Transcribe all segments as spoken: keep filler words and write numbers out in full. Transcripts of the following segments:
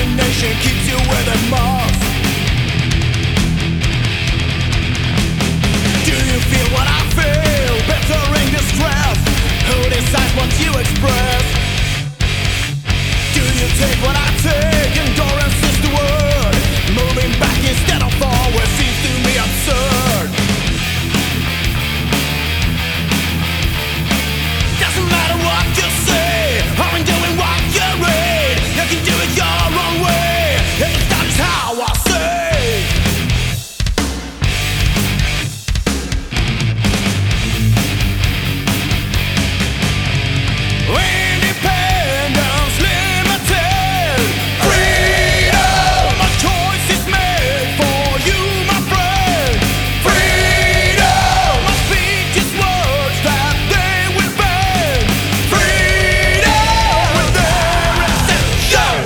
imagination keeps you where they must. Do you feel what I feel? Bettering distress. Who decides what you express? Do you take what I take? Endurance is the word. Moving back instead of forward seems to me absurd. Doesn't matter what you say, or in doing what you read, you can do it your own way. If that is how I say. Independence limited. Freedom, a choice is made for you, my friend. Freedom, my speech is words that they will bend. Freedom, with their exception.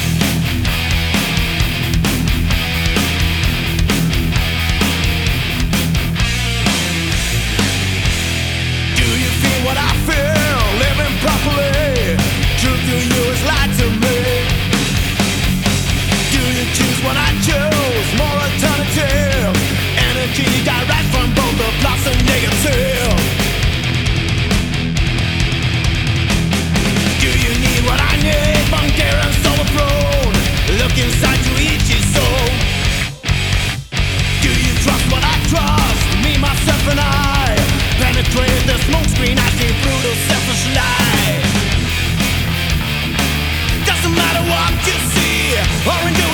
Do you feel what I feel? Living properly. Truth to you is lied to me. Do you choose what I choose? More alternative. Energy direct from both the plus and negative. Do you need what I need? Bulgarians overthrown. Look inside to each his soul. Do you trust what I trust? Me, myself and I penetrate the smoke screen. I see through the selfish lie. Doesn't matter what you see or endure.